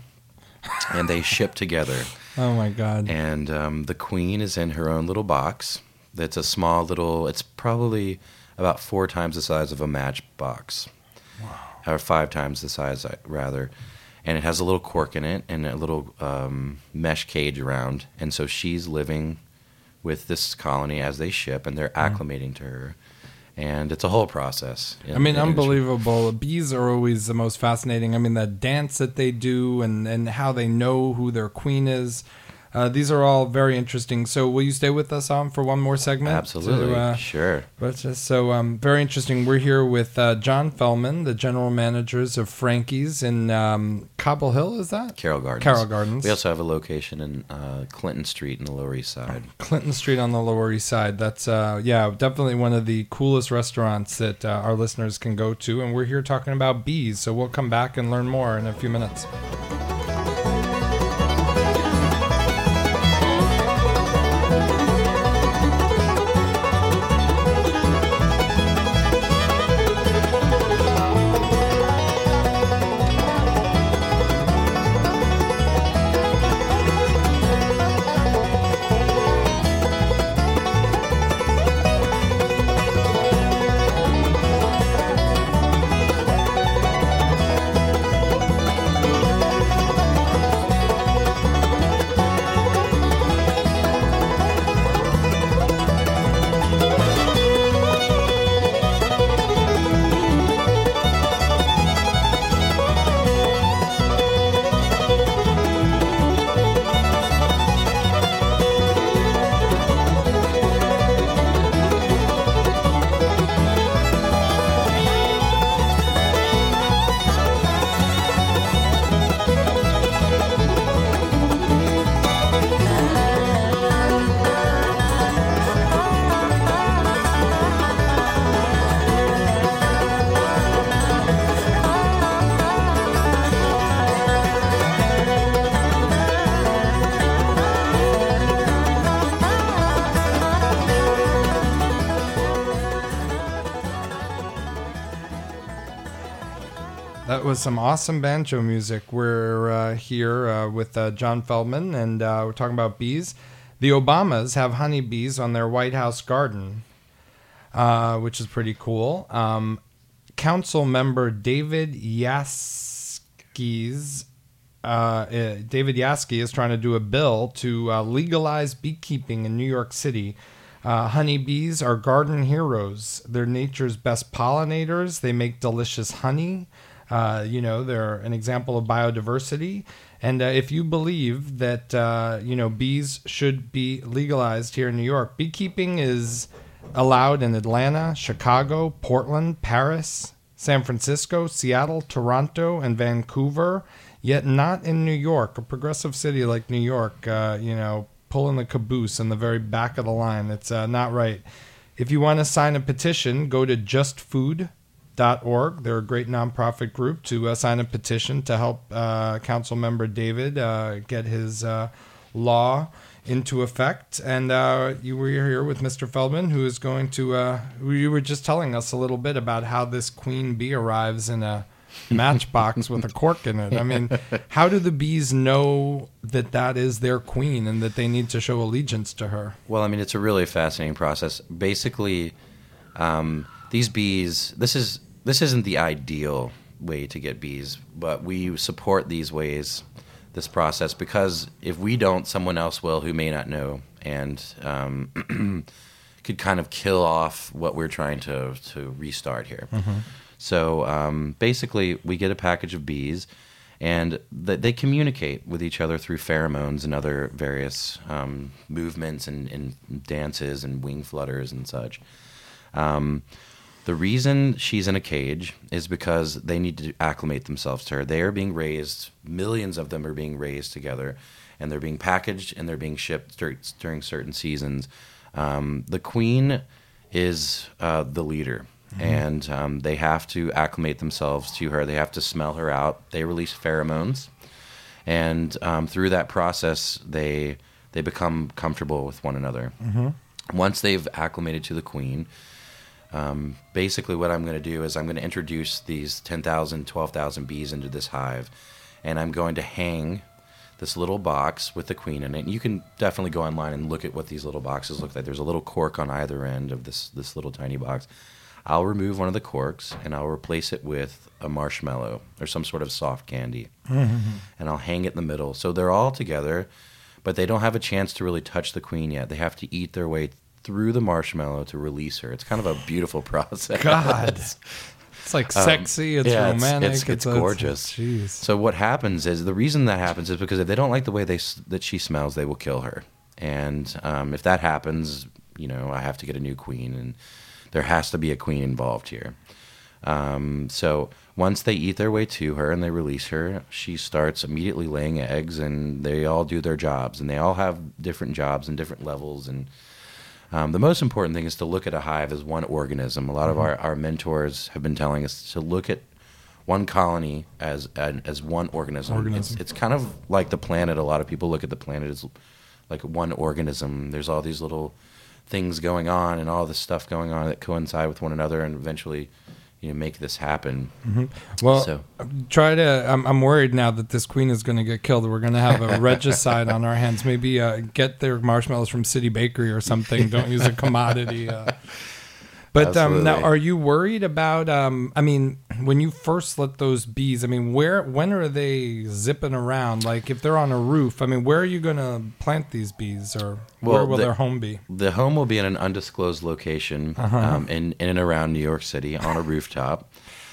and they ship together. Oh my God. And um, the queen is in her own little box. That's a small little, it's probably about four times the size of a matchbox. Wow. Or five times the size, rather. And it has a little cork in it and a little um, mesh cage around. And so she's living with this colony as they ship, and they're acclimating to her. And it's a whole process. I mean, unbelievable. Bees are always the most fascinating. I mean, the dance that they do and, and how they know who their queen is. Uh, these are all very interesting. So will you stay with us on for one more segment? Absolutely. To, uh, sure. But just, so um, very interesting. We're here with uh, John Fellman, the general managers of Frankie's in um, Cobble Hill, is that? Carroll Gardens. Carroll Gardens. We also have a location in uh, Clinton Street in the Lower East Side. Clinton Street on the Lower East Side. That's, uh, yeah, definitely one of the coolest restaurants that uh, our listeners can go to. And we're here talking about bees. So we'll come back and learn more in a few minutes. uh, was some awesome banjo music. We're uh, here uh, with uh, John Feldman, and uh, we're talking about bees. The Obamas have honeybees on their White House garden, uh, which is pretty cool. Um, Council member David Yaski's uh, uh, David Yaski is trying to do a bill to uh, legalize beekeeping in New York City. Uh, honeybees are garden heroes. They're nature's best pollinators. They make delicious honey. Uh, you know, they're an example of biodiversity. And uh, if you believe that, uh, you know, bees should be legalized here in New York, beekeeping is allowed in Atlanta, Chicago, Portland, Paris, San Francisco, Seattle, Toronto, and Vancouver, yet not in New York, a progressive city like New York, uh, you know, pulling the caboose in the very back of the line. It's uh, not right. If you want to sign a petition, go to just food dot org. They're a great nonprofit group to uh, sign a petition to help uh, Council Member David uh, get his uh, law into effect. And uh, you were here with Mister Feldman, who is going to, uh, you were just telling us a little bit about how this queen bee arrives in a matchbox with a cork in it. I mean, how do the bees know that that is their queen and that they need to show allegiance to her? Well, I mean, it's a really fascinating process. Basically, um, these bees, this is this isn't the ideal way to get bees, but we support these ways, this process, because if we don't, someone else will who may not know, and um, could kind of kill off what we're trying to, to restart here. Mm-hmm. So um, basically, we get a package of bees, and th- they communicate with each other through pheromones and other various um, movements and, and dances and wing flutters and such. Um, the reason she's in a cage is because they need to acclimate themselves to her. They are being raised, millions of them are being raised together, and they're being packaged and they're being shipped dur- during certain seasons. Um, the queen is uh, the leader. Mm-hmm. And um, they have to acclimate themselves to her. They have to smell her out. They release pheromones, and um, through that process, they they become comfortable with one another. Mm-hmm. Once they've acclimated to the queen, um, basically what I'm going to do is I'm going to introduce these ten thousand, twelve thousand bees into this hive, and I'm going to hang this little box with the queen in it. And you can definitely go online and look at what these little boxes look like. There's a little cork on either end of this this little tiny box. I'll remove one of the corks, and I'll replace it with a marshmallow or some sort of soft candy. Mm-hmm. And I'll hang it in the middle. So they're all together, but they don't have a chance to really touch the queen yet. They have to eat their way through the marshmallow to release her. It's kind of a beautiful process. God. It's like sexy, it's um, yeah, romantic. It's, it's, it's gorgeous. It's, so what happens is, the reason that happens is because if they don't like the way they that she smells, they will kill her. And um, if that happens, you know, I have to get a new queen, and there has to be a queen involved here. Um, so once they eat their way to her and they release her, she starts immediately laying eggs, and they all do their jobs. And they all have different jobs and different levels. And um, the most important thing is to look at a hive as one organism. A lot mm-hmm. of our, our mentors have been telling us to look at one colony as as one organism. organism. It's, it's kind of like the planet. A lot of people look at the planet as like one organism. There's all these little things going on and all this stuff going on that coincide with one another, and eventually, you know, make this happen. Mm-hmm. Well, so. try to. I'm, I'm worried now that this queen is going to get killed. We're going to have a regicide on our hands. Maybe uh, get their marshmallows from City Bakery or something. Don't use a commodity. Uh. But um, now, are you worried about? Um, I mean, when you first let those bees, I mean, where, when are they zipping around? Like, if they're on a roof, I mean, where are you going to plant these bees, or well, where will the, their home be? The home will be in an undisclosed location uh-huh. um, in in and around New York City on a rooftop.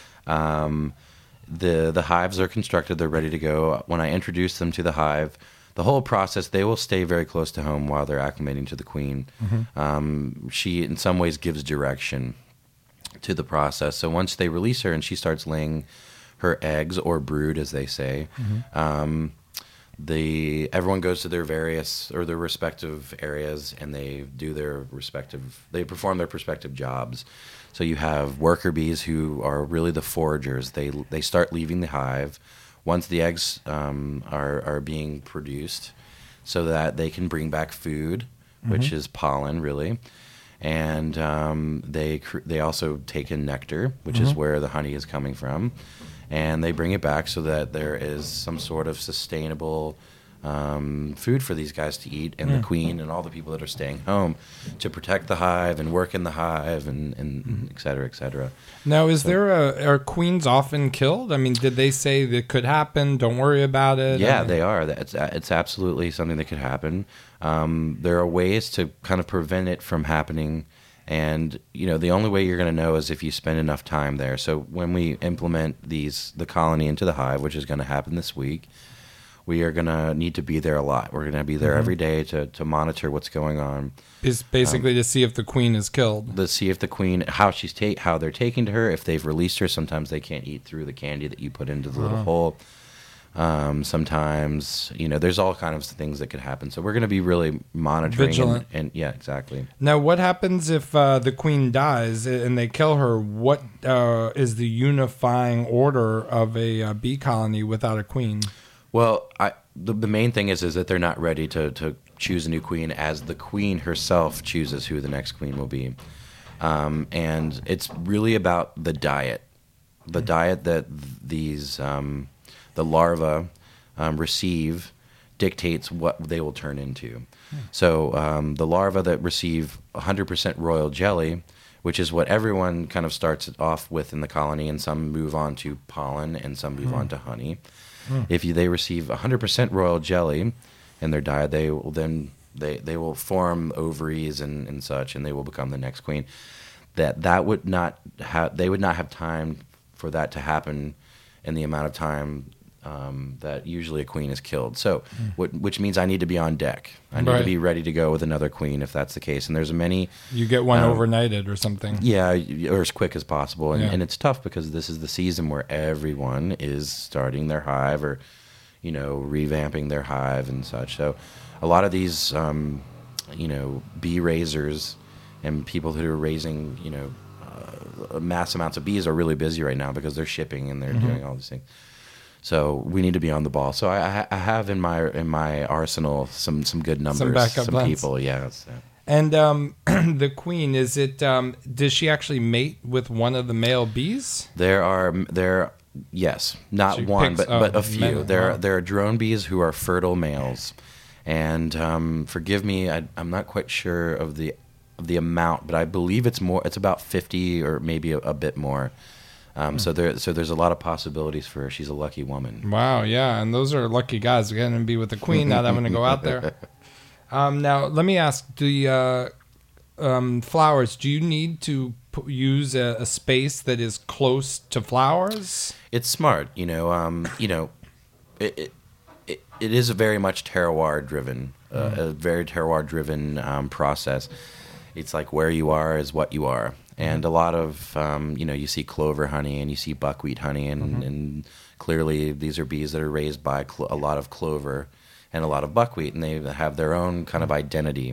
Um, the the hives are constructed; they're ready to go. When I introduce them to the hive, the whole process, they will stay very close to home while they're acclimating to the queen. Mm-hmm. Um, she, in some ways, gives direction to the process. So once they release her and she starts laying her eggs, or brood, as they say, mm-hmm. um, the everyone goes to their various or their respective areas, and they do their respective, they perform their respective jobs. So you have worker bees who are really the foragers. They they start leaving the hive once the eggs um, are are being produced, so that they can bring back food, mm-hmm. which is pollen, really, and um, they cr- they also take in nectar, which mm-hmm. is where the honey is coming from, and they bring it back so that there is some sort of sustainable um, food for these guys to eat, and Mm. the queen and all the people that are staying home to protect the hive and work in the hive, and, and Mm. et cetera, et cetera. Now, is So- there a are queens often killed? I mean, did they say that could happen? Don't worry about it. Yeah, I mean, they are. It's it's absolutely something that could happen. Um, there are ways to kind of prevent it from happening, and you know the only way you're going to know is if you spend enough time there. So when we implement these the colony into the hive, which is going to happen this week, we are going to need to be there a lot. We're going to be there Mhm. every day to to monitor what's going on, is basically to see if the queen is killed. to see if the queen how she's ta- how they're taking to her. If they've released her, sometimes they can't eat through the candy that you put into the little Oh. hole. Um, sometimes, you know, there's all kinds of things that could happen. So we're going to be really monitoring. Vigilant. And, and yeah, exactly. Now, what happens if uh, the queen dies and they kill her? What uh, is the unifying order of a uh, bee colony without a queen? Well, I, the, the main thing is is that they're not ready to, to choose a new queen, as the queen herself chooses who the next queen will be. Um, and it's really about the diet. The diet that these um, the larvae um, receive dictates what they will turn into. So um, the larvae that receive one hundred percent royal jelly, which is what everyone kind of starts off with in the colony, and some move on to pollen and some move on to honey. If you, they receive one hundred percent royal jelly in their diet, they will then they, they will form ovaries and, and such, and they will become the next queen. That that would not have they would not have time for that to happen in the amount of time um, that usually a queen is killed. So, what, which means I need to be on deck. I need Right. to be ready to go with another queen if that's the case. And there's many, You get one Um, overnighted or something. yeah, or as quick as possible. And, Yeah. and it's tough because this is the season where everyone is starting their hive or, you know, revamping their hive and such. So, a lot of these, um, you know, bee raisers and people who are raising, you know, uh, mass amounts of bees are really busy right now because they're shipping and they're Mm-hmm. doing all these things. So we need to be on the ball. So I, I- I have in my in my arsenal some some good numbers, backup some plans. people. Yeah. So. And um, the queen, is it? Um, does she actually mate with one of the male bees? There are there, yes, not She one, picks- but oh, but a few. many, there wow. are, there are drone bees who are fertile males, and um, forgive me, I, I'm not quite sure of the of the amount, but I believe it's more. It's about fifty or maybe a, a bit more. Um, Hmm. So there so there's a lot of possibilities for her. She's a lucky woman. Wow, yeah, and those are lucky guys getting to be with the queen. Now that I'm going to go out there. Um, now let me ask: the uh, um, flowers? Do you need to p- use a, a space that is close to flowers? It's smart, you know. Um, you know, it, it it it is a very much terroir driven, uh, a very terroir driven um, process. It's like where you are is what you are, and a lot of um, you know you see clover honey and you see buckwheat honey, and, and clearly these are bees that are raised by cl- a lot of clover and a lot of buckwheat, and they have their own kind of identity.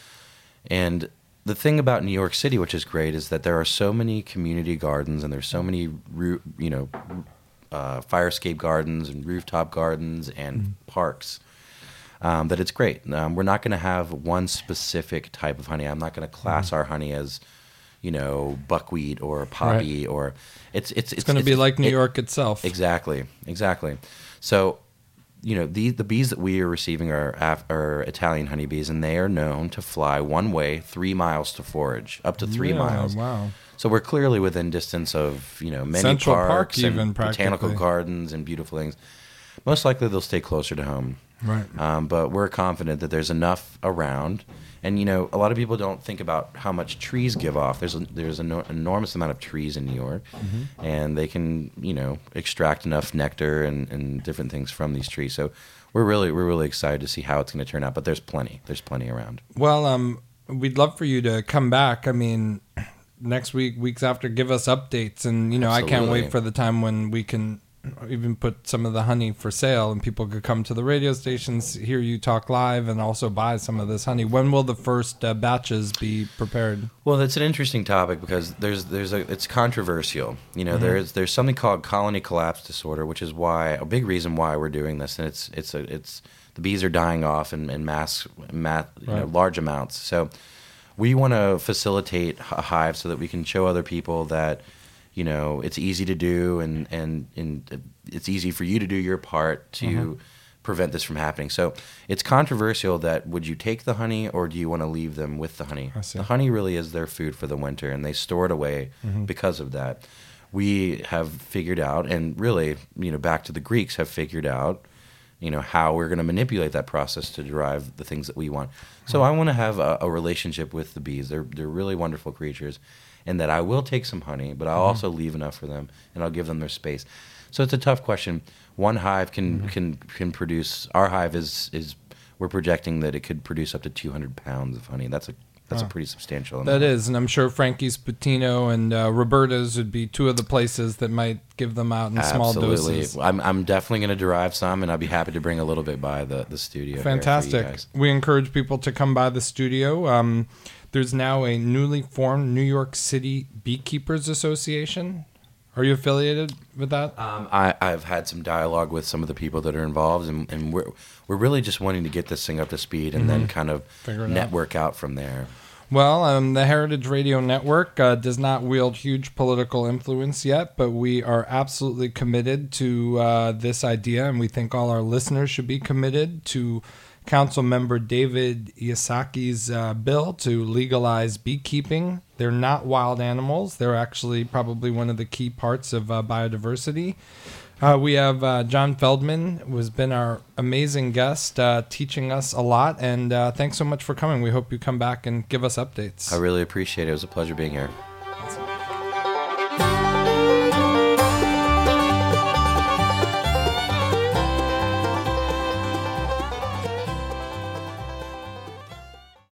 And the thing about New York City, which is great, is that there are so many community gardens and there's so many, roo- you know, uh, firescape gardens and rooftop gardens and parks um, that it's great. Um, we're not going to have one specific type of honey. I'm not going to class our honey as, you know, buckwheat or poppy or it's it's It's going to be like New it- York itself. Exactly, exactly. So, you know, the the bees that we are receiving are af- are Italian honeybees, and they are known to fly one way three miles to forage, up to three Yeah, miles. Wow. So we're clearly within distance of, you know, many Central Park parks even, and botanical practically. gardens and beautiful things. Most likely they'll stay closer to home. Right. Um, but we're confident that there's enough around. And, you know, a lot of people don't think about how much trees give off. There's a, there's an enormous amount of trees in New York, Mm-hmm. and they can, you know, extract enough nectar and, and different things from these trees. So we're really we're really excited to see how it's going to turn out. But there's plenty. There's plenty around. Well, um, we'd love for you to come back. I mean, next week, weeks after, give us updates. And, you know, I can't Absolutely. wait for the time when we can even put some of the honey for sale and people could come to the radio stations, hear you talk live, and also buy some of this honey. When will the first uh, batches be prepared? Well, that's an interesting topic because there's there's a it's controversial. You know, there's there's something called colony collapse disorder, which is why a big reason why we're doing this, and it's it's a, it's the bees are dying off in, in mass, mass you know, Right. large amounts. So we want to facilitate a hive so that we can show other people that you know, it's easy to do, and and and it's easy for you to do your part to mm-hmm. prevent this from happening. So it's controversial that would you take the honey or do you want to leave them with the honey? The honey really is their food for the winter, and they store it away mm-hmm. because of that. We have figured out, and really, you know, back to the Greeks, have figured out, you know, how we're going to manipulate that process to derive the things that we want. So mm-hmm. I want to have a, a relationship with the bees. They're they're really wonderful creatures, and that I will take some honey, but I'll mm-hmm. also leave enough for them, and I'll give them their space. So it's a tough question. One hive can mm-hmm. can can produce. Our hive is is we're projecting that it could produce up to two hundred pounds of honey. That's a that's oh. a pretty substantial amount. That is, and I'm sure Frankie's Patino and uh, Roberta's would be two of the places that might give them out in Absolutely. small doses. I'm I'm definitely going to derive some, and I'd be happy to bring a little bit by the the studio. Fantastic. We encourage people to come by the studio. Um, there's now a newly formed New York City Beekeepers Association. Are you affiliated with that? Um, I, I've had some dialogue with some of the people that are involved, and, and we're we're really just wanting to get this thing up to speed and mm-hmm. then kind of network out. out from there. Well, um, the Heritage Radio Network uh, does not wield huge political influence yet, but we are absolutely committed to uh, this idea, and we think all our listeners should be committed to Council Member David Yasaki's uh, bill to legalize beekeeping. They're not wild animals. They're actually probably one of the key parts of uh, biodiversity. Uh, we have uh, John Feldman, who has been our amazing guest, uh, teaching us a lot. And uh, thanks so much for coming. We hope you come back and give us updates. I really appreciate it. It was a pleasure being here.